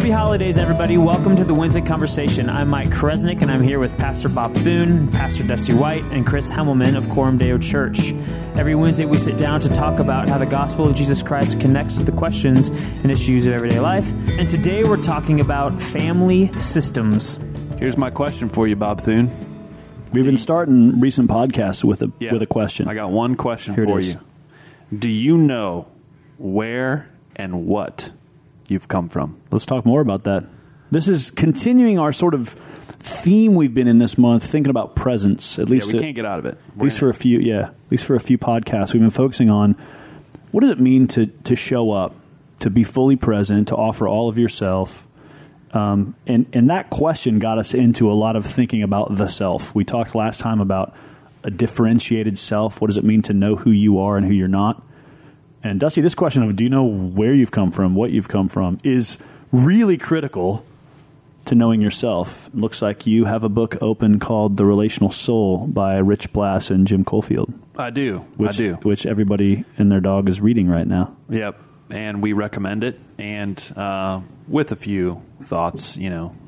Happy holidays, everybody. Welcome to the Wednesday Conversation. I'm Mike Kresnick, and I'm here with Pastor Bob Thune, Pastor Dusty White, and Chris Hemmelman of Coram Deo Church. Every Wednesday, we sit down to talk about how the gospel of Jesus Christ connects to the questions and issues of everyday life. And today, we're talking about family systems. Here's my question for you, Bob Thune. We've been starting recent podcasts with a question. I got one question Here for it is. you. Do you know where and what you've come from? Let's talk more about that. This is continuing our sort of theme we've been in this month, thinking about presence. At least we can't get out of it. At least for a few podcasts, we've been focusing on what does it mean to show up, to be fully present, to offer all of yourself. And that question got us into a lot of thinking about the self. We talked last time about a differentiated self. What does it mean to know who you are and who you're not? And Dusty, this question of do you know where you've come from, what you've come from, is really critical to knowing yourself. It looks like you have a book open called The Relational Soul by Rich Blass and Jim Caulfield. I do. Which everybody and their dog is reading right now. Yep. And we recommend it. And with a few thoughts,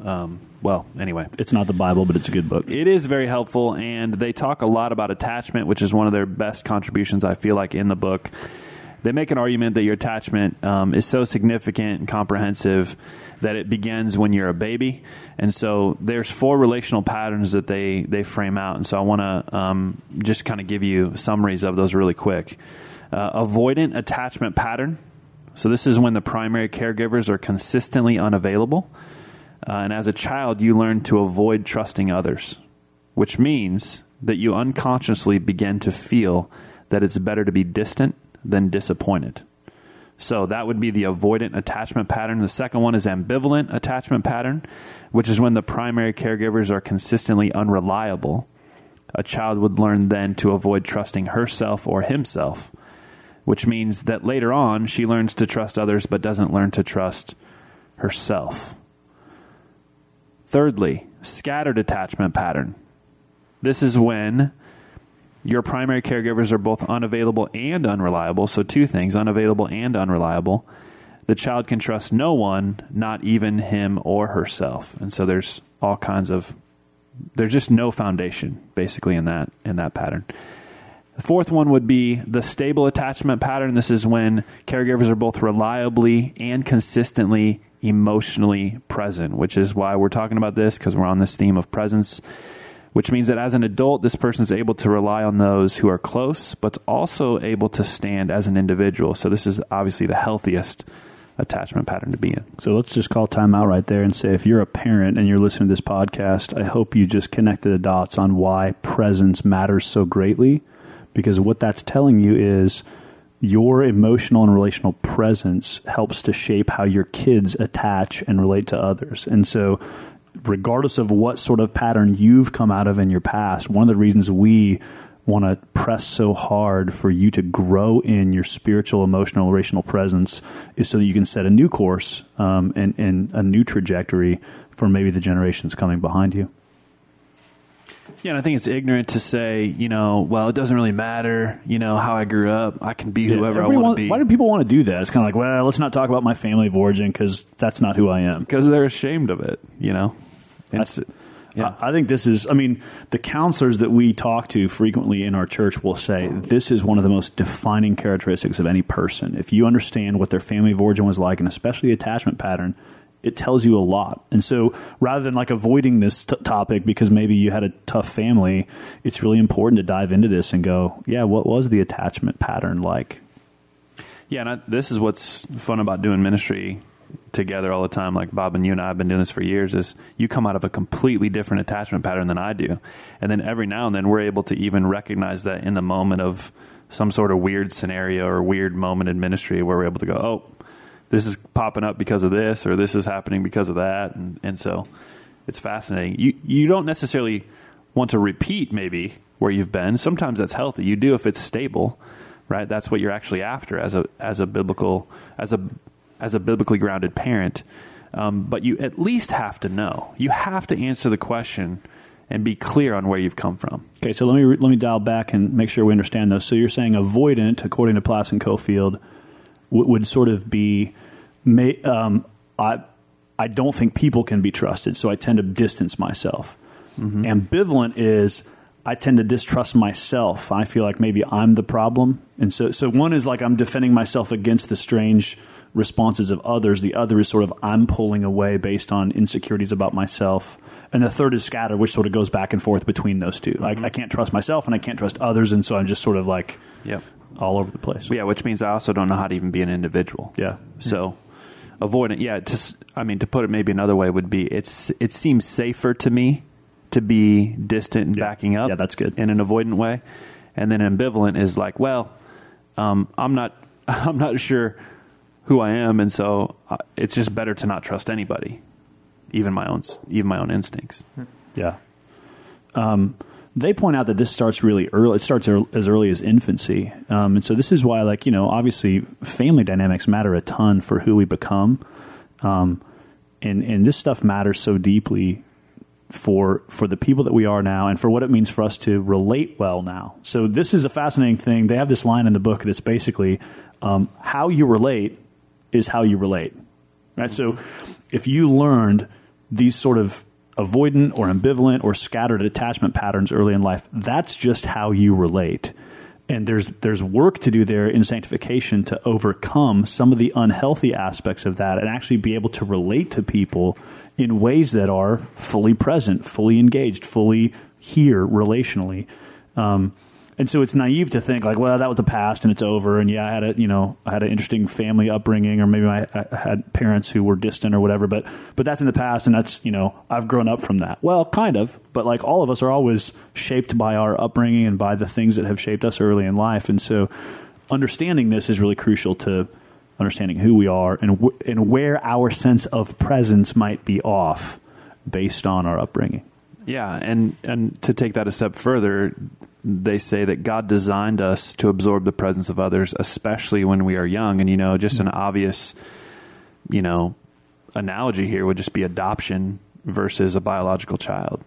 anyway. It's not the Bible, but it's a good book. It is very helpful, and they talk a lot about attachment, which is one of their best contributions, I feel like, in the book. They make an argument that your attachment is so significant and comprehensive that it begins when you're a baby. And so there's 4 relational patterns that they frame out. And so I want to just kind of give you summaries of those really quick. Avoidant attachment pattern. So this is when the primary caregivers are consistently unavailable. And as a child, you learn to avoid trusting others, which means that you unconsciously begin to feel that it's better to be distant than disappointed. So that would be the avoidant attachment pattern. The second one is ambivalent attachment pattern, which is when the primary caregivers are consistently unreliable. A child would learn then to avoid trusting herself or himself, which means that later on she learns to trust others but doesn't learn to trust herself. Thirdly, scattered attachment pattern. This is when your primary caregivers are both unavailable and unreliable. So 2 things, unavailable and unreliable. The child can trust no one, not even him or herself. And so there's just no foundation basically in that pattern. The fourth one would be the stable attachment pattern. This is when caregivers are both reliably and consistently emotionally present, which is why we're talking about this, because we're on this theme of presence, which means that as an adult, this person is able to rely on those who are close, but also able to stand as an individual. So this is obviously the healthiest attachment pattern to be in. So let's just call time out right there and say, if you're a parent and you're listening to this podcast, I hope you just connected the dots on why presence matters so greatly. Because what that's telling you is your emotional and relational presence helps to shape how your kids attach and relate to others. And so regardless of what sort of pattern you've come out of in your past, one of the reasons we want to press so hard for you to grow in your spiritual, emotional, relational presence is so that you can set a new course and a new trajectory for maybe the generations coming behind you. Yeah, and I think it's ignorant to say, it doesn't really matter, how I grew up. I can be whoever I want to be. Why do people want to do that? It's kind of like, well, let's not talk about my family of origin because that's not who I am. Because they're ashamed of it, I think this is, the counselors that we talk to frequently in our church will say this is one of the most defining characteristics of any person. If you understand what their family of origin was like, and especially attachment pattern, it tells you a lot. And so rather than like avoiding this topic because maybe you had a tough family, it's really important to dive into this and go, yeah, what was the attachment pattern like? Yeah, and this is what's fun about doing ministry together all the time. Like Bob and you and I have been doing this for years, is you come out of a completely different attachment pattern than I do. And then every now and then we're able to even recognize that in the moment of some sort of weird scenario or weird moment in ministry where we're able to go, oh, this is popping up because of this, or this is happening because of that. And so it's fascinating. You don't necessarily want to repeat maybe where you've been. Sometimes that's healthy. You do if it's stable, right? That's what you're actually after as a biblically grounded parent. But you at least have to know. You have to answer the question and be clear on where you've come from. Okay, so let me dial back and make sure we understand those. So you're saying avoidant, according to Blass and Caulfield, would sort of be, I don't think people can be trusted, so I tend to distance myself. Ambivalent is I tend to distrust myself. I feel like maybe I'm the problem. And so one is like I'm defending myself against the strange responses of others. The other is sort of I'm pulling away based on insecurities about myself. And the third is scatter, which sort of goes back and forth between those two. I can't trust myself and I can't trust others. And so I'm just sort of like all over the place. Yeah, which means I also don't know how to even be an individual. Yeah. So avoidant, to put it maybe another way would be it seems safer to me to be distant and backing up. Yeah, that's good. In an avoidant way. And then ambivalent is like, well, I'm not sure who I am, and so it's just better to not trust anybody, even my own instincts. Yeah. They point out that this starts really early. It starts as early as infancy. And so this is why, like, obviously family dynamics matter a ton for who we become. And this stuff matters so deeply for the people that we are now and for what it means for us to relate well now. So this is a fascinating thing. They have this line in the book that's basically how you relate is how you relate. Right? So if you learned these sort of avoidant or ambivalent or scattered attachment patterns early in life, that's just how you relate. And there's work to do there in sanctification to overcome some of the unhealthy aspects of that and actually be able to relate to people in ways that are fully present, fully engaged, fully here relationally. And so it's naive to think like, well, that was the past and it's over. And yeah, I had an interesting family upbringing, or maybe I had parents who were distant or whatever, but that's in the past, and that's, I've grown up from that. Well, kind of, but like all of us are always shaped by our upbringing and by the things that have shaped us early in life. And so understanding this is really crucial to understanding who we are and where our sense of presence might be off based on our upbringing. Yeah, and to take that a step further, they say that God designed us to absorb the presence of others, especially when we are young. And, just an obvious, analogy here would just be adoption versus a biological child.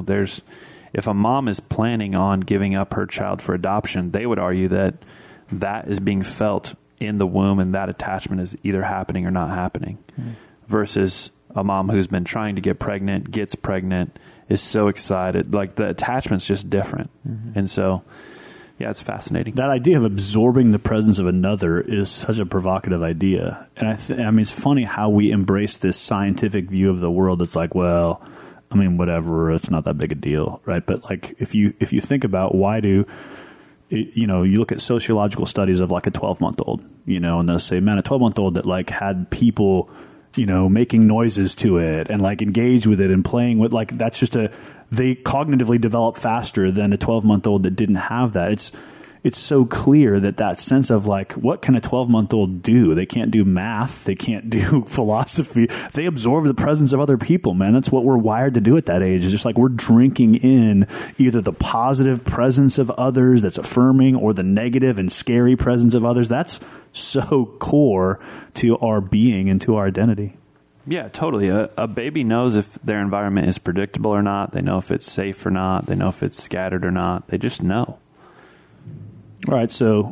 If a mom is planning on giving up her child for adoption, they would argue that is being felt in the womb, and that attachment is either happening or not happening, versus a mom who's been trying to get pregnant, gets pregnant, is so excited. Like the attachment's just different. And so, yeah, it's fascinating. That idea of absorbing the presence of another is such a provocative idea. And I mean, it's funny how we embrace this scientific view of the world. It's like, well, I mean, whatever, it's not that big a deal, right? But like, if you think about why do, you look at sociological studies of like a 12-month-old, and they'll say, man, a 12-month-old that like had people, making noises to it and like engage with it and playing with, like, that's just they cognitively develop faster than a 12-month-old that didn't have that. It's so clear that sense of like, what can a 12-month-old do? They can't do math. They can't do philosophy. They absorb the presence of other people, man. That's what we're wired to do at that age. It's just like we're drinking in either the positive presence of others that's affirming or the negative and scary presence of others. That's so core to our being and to our identity. Yeah, totally. A baby knows if their environment is predictable or not. They know if it's safe or not. They know if it's scattered or not. They just know. All right, so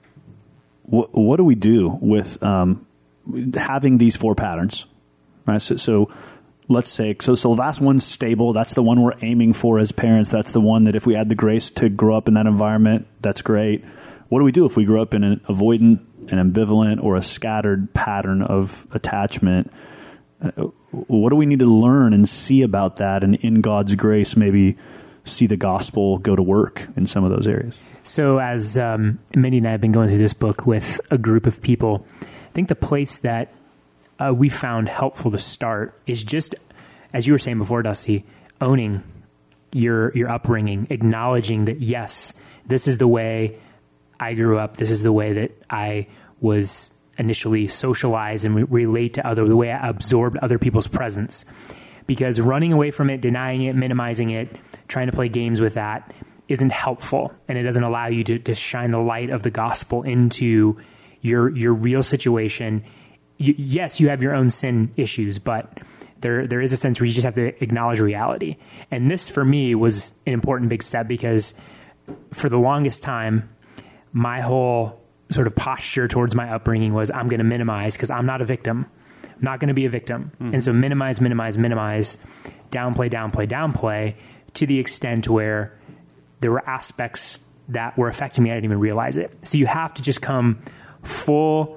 what do we do with having these four patterns? Right, so let's say so the last one's stable. That's the one we're aiming for as parents. That's the one that if we had the grace to grow up in that environment, that's great. What do we do if we grow up in an avoidant, an ambivalent, or a scattered pattern of attachment? What do we need to learn and see about that, and in God's grace maybe see the gospel go to work in some of those areas? So as Mindy and I have been going through this book with a group of people, I think the place that we found helpful to start is just, as you were saying before, Dusty, owning your upbringing, acknowledging that, yes, this is the way I grew up. This is the way that I was initially socialized and relate to the way I absorbed other people's presence. Because running away from it, denying it, minimizing it, trying to play games with that isn't helpful, and it doesn't allow you to shine the light of the gospel into your real situation. Yes, you have your own sin issues, but there is a sense where you just have to acknowledge reality. And this, for me, was an important big step, because for the longest time, my whole sort of posture towards my upbringing was, I'm going to minimize because I'm not a victim. not going to be a victim. And so minimize, downplay, to the extent where there were aspects that were affecting me. I didn't even realize it. So you have to just come to full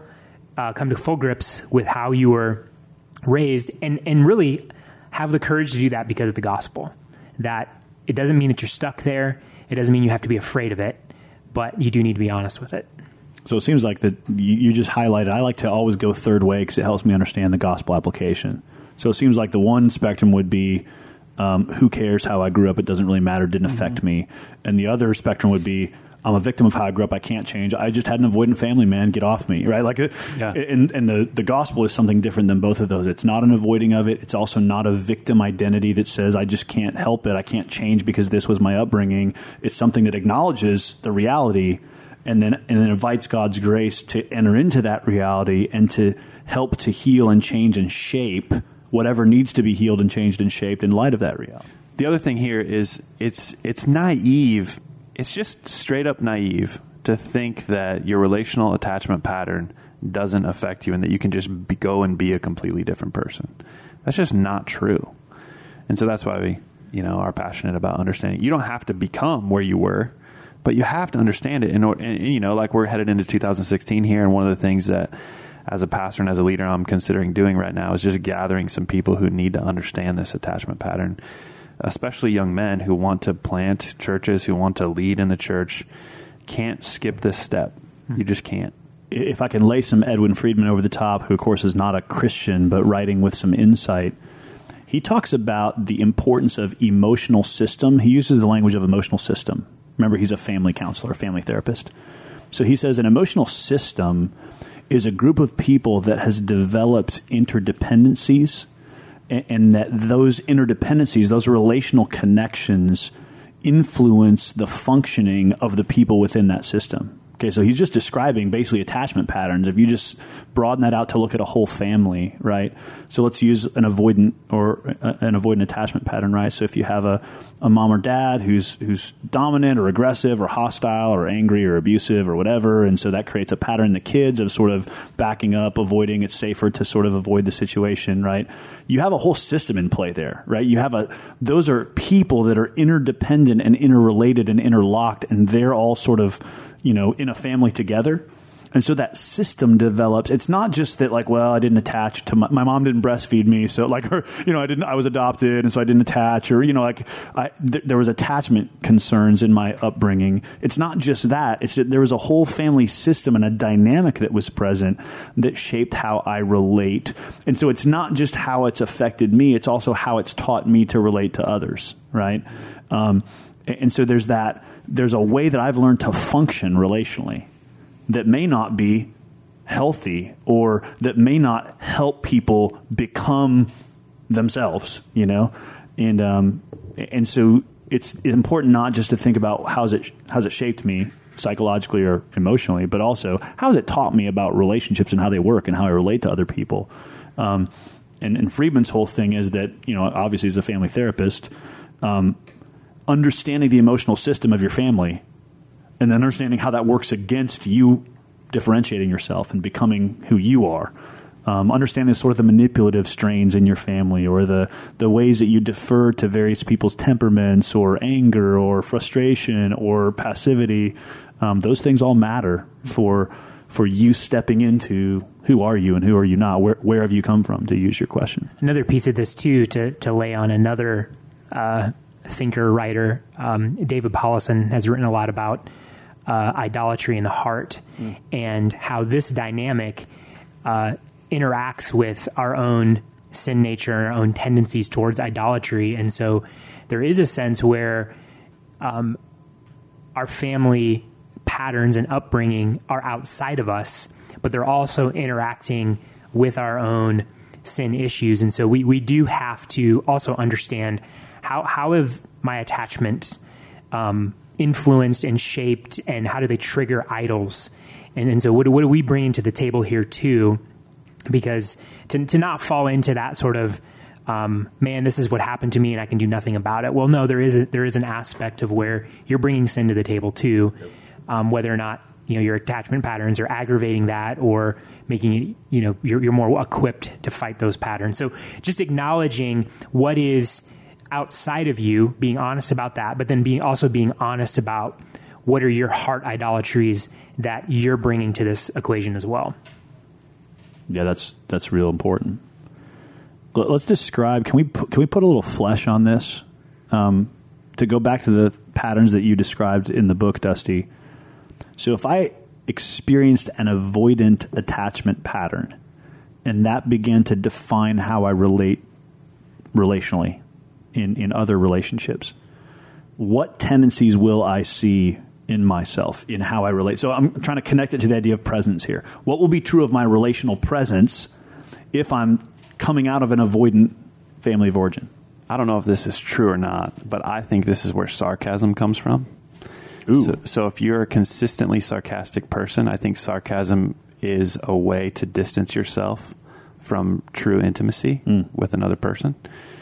grips with how you were raised, and really have the courage to do that because of the gospel. That it doesn't mean that you're stuck there. It doesn't mean you have to be afraid of it, but you do need to be honest with it. So it seems like that you just highlighted. I like to always go third way because it helps me understand the gospel application. So it seems like the one spectrum would be, who cares how I grew up? It doesn't really matter. It didn't affect me. And the other spectrum would be, I'm a victim of how I grew up. I can't change. I just had an avoidant family, man. Get off me, right? Like, and the gospel is something different than both of those. It's not an avoiding of it. It's also not a victim identity that says I just can't help it. I can't change because this was my upbringing. It's something that acknowledges the reality and then invites God's grace to enter into that reality and to help to heal and change and shape whatever needs to be healed and changed and shaped in light of that reality. The other thing here is it's naive. It's just straight up naive to think that your relational attachment pattern doesn't affect you and that you can just go and be a completely different person. That's just not true. And so that's why we, are passionate about understanding. You don't have to become where you were, but you have to understand it. And like we're headed into 2016 here, and one of the things that as a pastor and as a leader I'm considering doing right now is just gathering some people who need to understand this attachment pattern, especially young men who want to plant churches, who want to lead in the church. Can't skip this step. You just can't. If I can lay some Edwin Friedman over the top, who of course is not a Christian, but writing with some insight, he talks about the importance of emotional system. He uses the language of emotional system. Remember, he's a family counselor, family therapist. So he says an emotional system is a group of people that has developed interdependencies, and that those interdependencies, those relational connections, influence the functioning of the people within that system. Okay, so he's just describing basically attachment patterns. If you just broaden that out to look at a whole family, right? So let's use an avoidant attachment pattern, right? So if you have a mom or dad who's dominant or aggressive or hostile or angry or abusive or whatever, and so that creates a pattern in the kids of sort of backing up, avoiding. It's safer to sort of avoid the situation, right? You have a whole system in play there, right? Those are people that are interdependent and interrelated and interlocked, and they're all sort of in a family together. And so that system develops. It's not just that I didn't attach to my mom didn't breastfeed me. So I was adopted. And so I didn't attach, or, there was attachment concerns in my upbringing. It's not just that. It's that there was a whole family system and a dynamic that was present that shaped how I relate. And so it's not just how it's affected me. It's also how it's taught me to relate to others. Right. And so there's a way that I've learned to function relationally that may not be healthy, or that may not help people become themselves, and so it's important not just to think about how's it shaped me psychologically or emotionally, but also how's it taught me about relationships and how they work and how I relate to other people. And Friedman's whole thing is that, obviously as a family therapist, understanding the emotional system of your family and then understanding how that works against you differentiating yourself and becoming who you are. Understanding sort of the manipulative strains in your family, or the ways that you defer to various people's temperaments or anger or frustration or passivity. Those things all matter for you stepping into who are you and who are you not? Where have you come from, to use your question? Another piece of this, too, to lay on another thinker, writer, David Paulison has written a lot about idolatry in the heart and how this dynamic interacts with our own sin nature and our own tendencies towards idolatry. And so there is a sense where our family patterns and upbringing are outside of us, but they're also interacting with our own sin issues. And so we do have to also understand how have my attachments influenced and shaped, and how do they trigger idols? And so what do we bring to the table here too? Because to not fall into that sort of, man, this is what happened to me and I can do nothing about it. Well, no, there is an aspect of where you're bringing sin to the table too, whether or not your attachment patterns or aggravating that or making it, you're more equipped to fight those patterns. So just acknowledging what is outside of you, being honest about that, but then also being honest about what are your heart idolatries that you're bringing to this equation as well. Yeah, that's real important. Let's describe. Can we put a little flesh on this? To go back to the patterns that you described in the book, Dusty. So if I experienced an avoidant attachment pattern, and that began to define how I relate relationally in other relationships, what tendencies will I see in myself, in how I relate? So I'm trying to connect it to the idea of presence here. What will be true of my relational presence if I'm coming out of an avoidant family of origin? I don't know if this is true or not, but I think this is where sarcasm comes from. So if you're a consistently sarcastic person, I think sarcasm is a way to distance yourself from true intimacy with another person.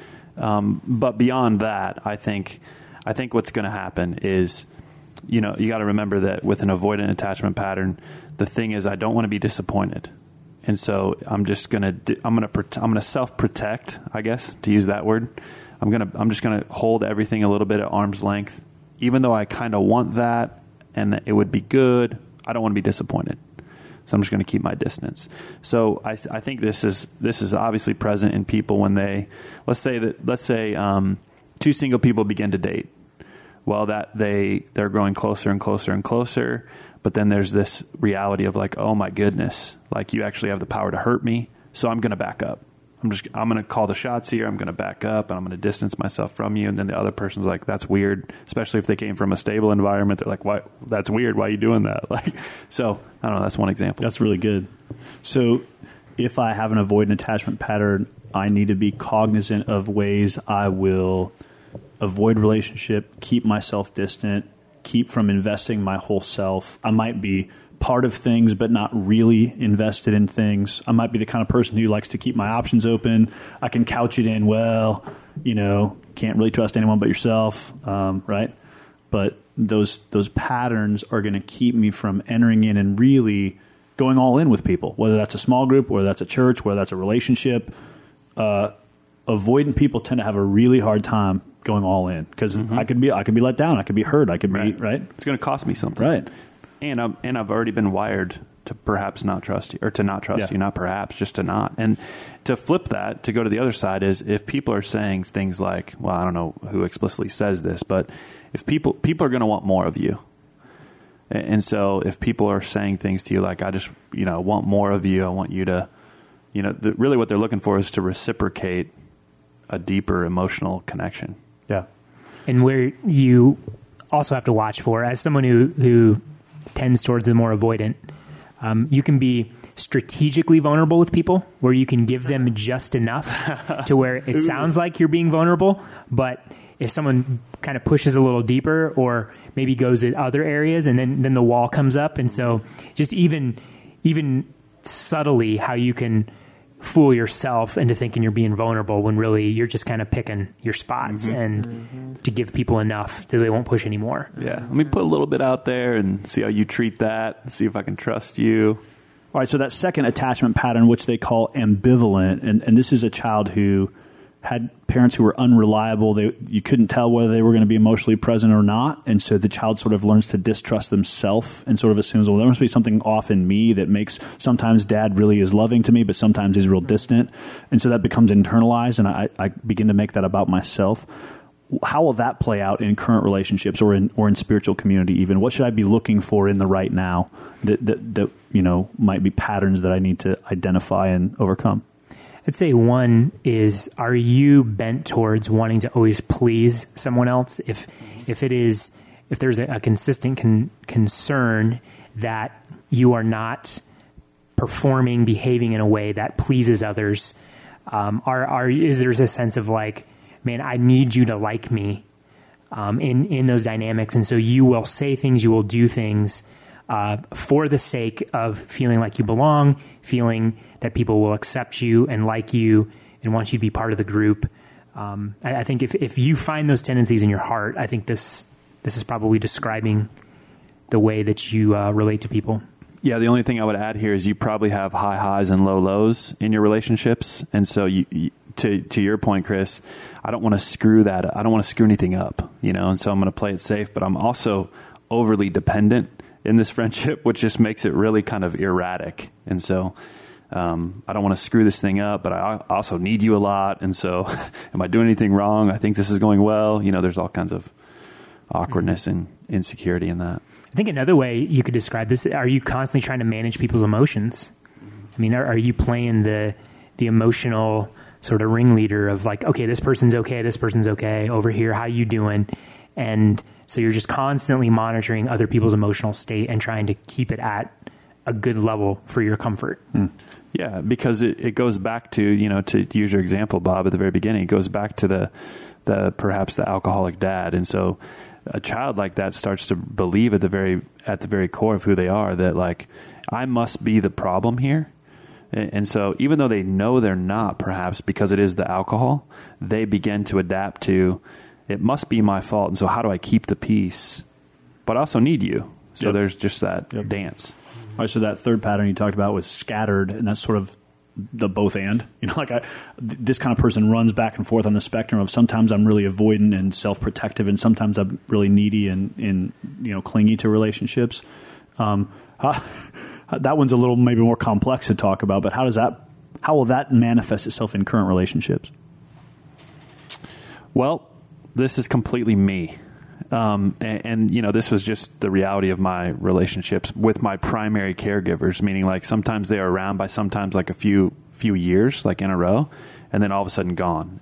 But beyond that, I think what's going to happen is, you got to remember that with an avoidant attachment pattern, the thing is I don't want to be disappointed. And so I'm just going to self-protect, I guess, to use that word. I'm just going to hold everything a little bit at arm's length, even though I kind of want that and it would be good. I don't want to be disappointed. So I'm just going to keep my distance. So I think this is obviously present in people when let's say two single people begin to date. Well, they're growing closer and closer and closer, but then there's this reality of like, oh my goodness, like you actually have the power to hurt me, so I'm going to back up. I'm going to call the shots here. I'm going to back up and I'm going to distance myself from you. And then the other person's like, that's weird, especially if they came from a stable environment. They're like, why? That's weird. Why are you doing that? So I don't know. That's one example. That's really good. So if I have an avoidant attachment pattern, I need to be cognizant of ways I will avoid relationship, keep myself distant, keep from investing my whole self. I might be part of things, but not really invested in things. I might be the kind of person who likes to keep my options open. I can couch it in, can't really trust anyone but yourself, right? But those patterns are going to keep me from entering in and really going all in with people, whether that's a small group, whether that's a church, whether that's a relationship. Avoidant people tend to have a really hard time going all in because I could be let down, I could be hurt, I could be right. It's going to cost me something, right? And I've already been wired to perhaps not trust you, or to not trust you, not perhaps, just to not. And to flip that, to go to the other side, is if people are saying things like, well, I don't know who explicitly says this, but if people are going to want more of you. And so if people are saying things to you like, I just, want more of you, I want you to, really what they're looking for is to reciprocate a deeper emotional connection. Yeah. And where you also have to watch for, as someone who tends towards the more avoidant, you can be strategically vulnerable with people where you can give them just enough to where it sounds like you're being vulnerable, but if someone kind of pushes a little deeper or maybe goes in other areas and then the wall comes up. And so just even subtly how you can fool yourself into thinking you're being vulnerable when really you're just kind of picking your spots and to give people enough so they won't push anymore. Yeah. Let me put a little bit out there and see how you treat that, see if I can trust you. All right. So that second attachment pattern, which they call ambivalent, and this is a child who had parents who were unreliable. You couldn't tell whether they were going to be emotionally present or not. And so the child sort of learns to distrust themselves and sort of assumes, well, there must be something off in me that makes sometimes dad really is loving to me, but sometimes he's real distant. And so that becomes internalized, and I begin to make that about myself. How will that play out in current relationships or in spiritual community even? What should I be looking for in the right now that might be patterns that I need to identify and overcome? I'd say one is, are you bent towards wanting to always please someone else? If there's a consistent concern that you are not performing, behaving in a way that pleases others, is there a sense of like, man, I need you to like me in those dynamics, and so you will say things, you will do things for the sake of feeling like you belong, feeling that people will accept you and like you and want you to be part of the group. I think if you find those tendencies in your heart, I think this is probably describing the way that you relate to people. Yeah, the only thing I would add here is you probably have high highs and low lows in your relationships. And so to your point, Chris, I don't want to screw that. I don't want to screw anything up, and so I'm going to play it safe, but I'm also overly dependent in this friendship, which just makes it really kind of erratic. And so I don't want to screw this thing up, but I also need you a lot. And so am I doing anything wrong? I think this is going well. There's all kinds of awkwardness and insecurity in that. I think another way you could describe this, are you constantly trying to manage people's emotions? I mean, are you playing the emotional sort of ringleader of like, okay, this person's okay, over here, how you doing? And so you're just constantly monitoring other people's emotional state and trying to keep it at a good level for your comfort. Yeah, because it goes back to, to use your example, Bob, at the very beginning, it goes back to the perhaps the alcoholic dad. And so a child like that starts to believe at the very core of who they are that like, I must be the problem here. And so even though they know they're not, perhaps because it is the alcohol, they begin to adapt to, it must be my fault. And so how do I keep the peace? But I also need you. So there's just that dance. All right, so that third pattern you talked about was scattered, and that's sort of the both and. This kind of person runs back and forth on the spectrum of sometimes I'm really avoidant and self-protective, and sometimes I'm really needy and clingy to relationships. That one's a little maybe more complex to talk about, but how will that manifest itself in current relationships? Well, this is completely me. And this was just the reality of my relationships with my primary caregivers, meaning like sometimes they are around by sometimes like a few years, like in a row, and then all of a sudden gone.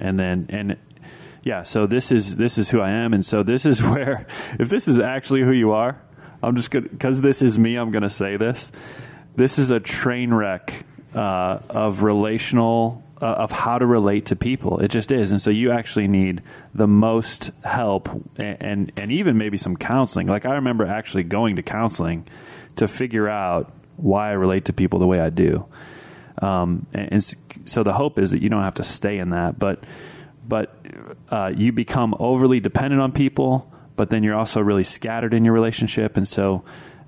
So this is who I am. And so this is where, if this is actually who you are, I'm just going to, because this is me, I'm going to say this. This is a train wreck of relational, of how to relate to people. It just is. And so you actually need the most help and even maybe some counseling. Like I remember actually going to counseling to figure out why I relate to people the way I do. And so the hope is that you don't have to stay in that, but you become overly dependent on people, but then you're also really scattered in your relationship. And so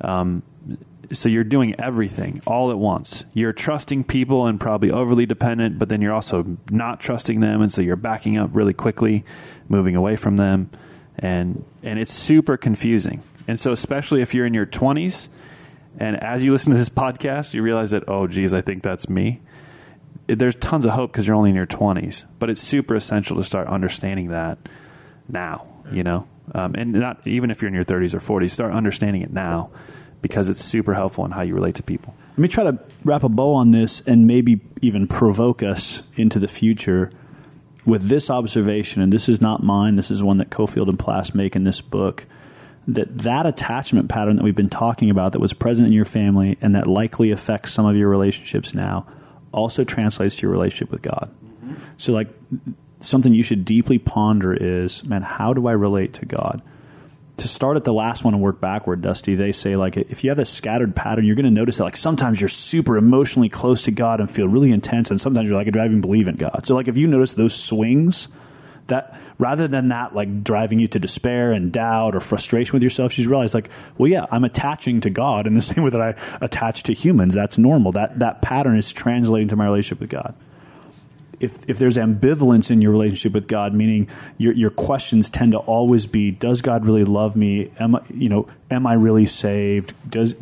you're doing everything all at once. You're trusting people and probably overly dependent, but then you're also not trusting them. And so you're backing up really quickly, moving away from them. And it's super confusing. And so especially if you're in your 20s, and as you listen to this podcast, you realize that, oh, geez, I think that's me. There's tons of hope because you're only in your 20s, but it's super essential to start understanding that now, and not even if you're in your 30s or 40s, start understanding it now because it's super helpful in how you relate to people. Let me try to wrap a bow on this and maybe even provoke us into the future with this observation, and this is not mine, this is one that Cofield and Plass make in this book, that attachment pattern that we've been talking about that was present in your family and that likely affects some of your relationships now also translates to your relationship with God. Mm-hmm. So like something you should deeply ponder is, man, how do I relate to God? To start at the last one and work backward, Dusty, they say like if you have a scattered pattern, you're going to notice that like sometimes you're super emotionally close to God and feel really intense, and sometimes you're like, I even believe in God. So like if you notice those swings, that rather than that like driving you to despair and doubt or frustration with yourself, you realize like, well, yeah, I'm attaching to God in the same way that I attach to humans. That's normal. That pattern is translating to my relationship with God. If there's ambivalence in your relationship with God, meaning your questions tend to always be, does God really love me? Am I really saved?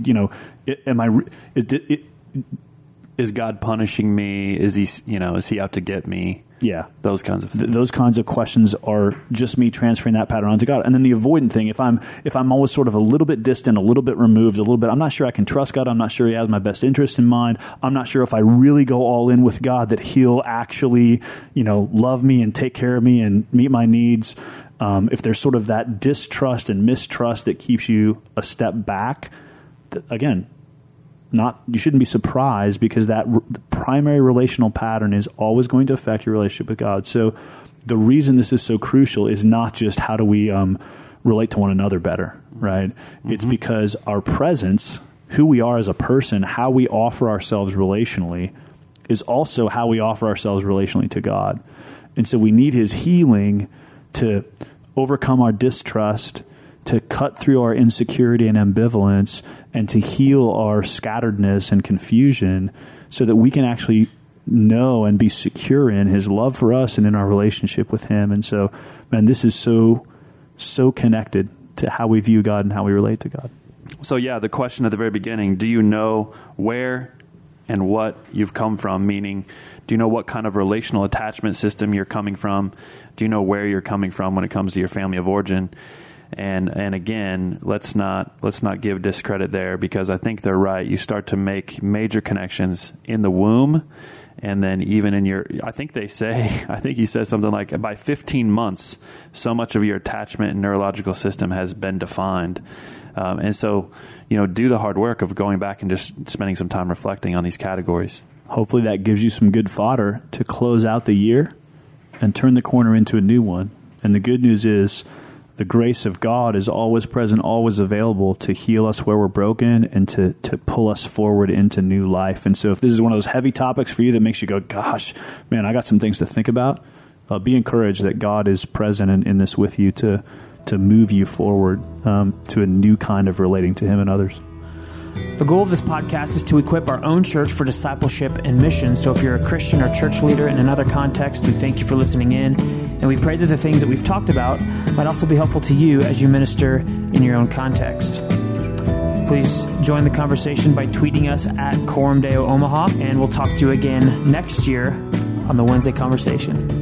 Is God punishing me? Is he out to get me? Yeah. Those kinds of things. Those kinds of questions are just me transferring that pattern onto God. And then the avoidant thing, if I'm always sort of a little bit distant, a little bit removed, I'm not sure I can trust God. I'm not sure he has my best interest in mind. I'm not sure if I really go all in with God that he'll actually, love me and take care of me and meet my needs. If there's sort of that distrust and mistrust that keeps you a step back, again, you shouldn't be surprised because that primary relational pattern is always going to affect your relationship with God. So the reason this is so crucial is not just how do we relate to one another better, right? Mm-hmm. It's because our presence, who we are as a person, how we offer ourselves relationally is also how we offer ourselves relationally to God. And so we need his healing to overcome our distrust, to cut through our insecurity and ambivalence and to heal our scatteredness and confusion so that we can actually know and be secure in his love for us and in our relationship with him. And so, man, this is so connected to how we view God and how we relate to God. So yeah, the question at the very beginning, do you know where and what you've come from? Meaning, do you know what kind of relational attachment system you're coming from? Do you know where you're coming from when it comes to your family of origin? And again, let's not give discredit there, because I think they're right. You start to make major connections in the womb, and then even in I think he says something like by 15 months, so much of your attachment and neurological system has been defined. And so, do the hard work of going back and just spending some time reflecting on these categories. Hopefully that gives you some good fodder to close out the year and turn the corner into a new one. And the good news is the grace of God is always present, always available to heal us where we're broken and to pull us forward into new life. And so if this is one of those heavy topics for you that makes you go, gosh, man, I got some things to think about, be encouraged that God is present in this with you to move you forward to a new kind of relating to him and others. The goal of this podcast is to equip our own church for discipleship and mission. So if you're a Christian or church leader in another context, we thank you for listening in. And we pray that the things that we've talked about might also be helpful to you as you minister in your own context. Please join the conversation by tweeting us at Coram Deo Omaha, and we'll talk to you again next year on the Wednesday Conversation.